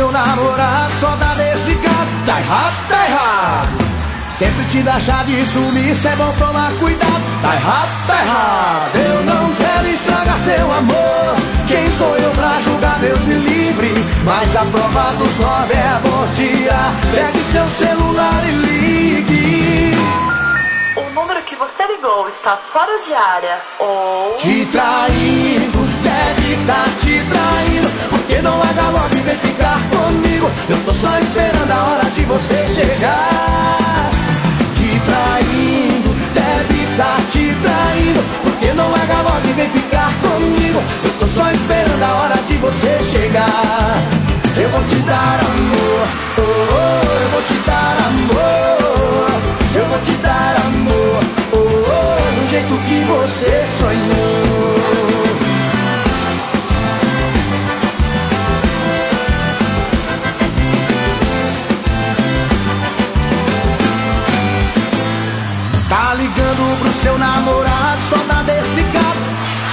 seu namorado só tá desligado. Tá errado, tá errado. Sempre te dá chá de sumiço, é bom tomar cuidado. Tá errado, tá errado. Eu não quero estragar seu amor. Quem sou eu pra julgar, Deus me livre. Mas a prova dos 9 é bom tirar. Pegue seu celular e ligue. O número que você ligou está fora de área. Ou... Te traindo, deve estar te traindo. Porque não larga logo e vem ficar comigo. Eu tô só esperando a hora de você chegar. Te traindo, deve estar te traindo. Porque não larga logo e vem ficar comigo. Eu tô só esperando a hora de você chegar. Eu vou te dar amor, oh, oh, eu vou te dar amor. Eu vou te dar amor, oh, oh, do jeito que você sonhou. Tá ligando pro seu namorado, só tá desligado.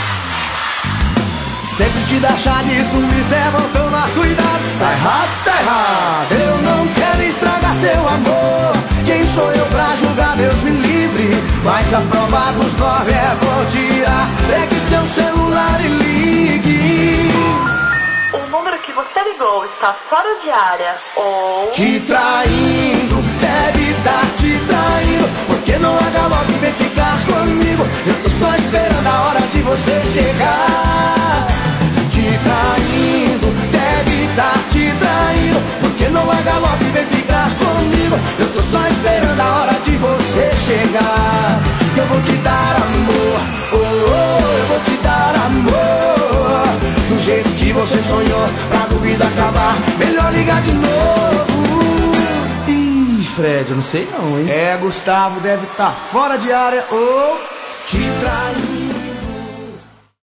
Sempre te dá chá de sumiço, é bom tomar cuidado. Tá errado, tá errado. Eu não quero estragar seu amor. Quem sou eu pra julgar, Deus me livre. Mas a prova dos 9 é bom tirar. Pegue seu celular e ligue. O número que você ligou está fora de área. Ou... Te traindo, deve estar te traindo. Porque não larga logo e vem ficar comigo. Eu tô só esperando a hora de você chegar. Te traindo, deve estar te traindo. Porque não larga logo e vem ficar comigo. Eu tô só esperando a hora de você chegar. Eu vou te dar amor, oh, oh, eu vou te dar amor. Do jeito que você sonhou, pra dúvida acabar, melhor ligar de novo. Ih, Fred, eu não sei não, hein? É, Gustavo deve estar fora de área ou te traindo.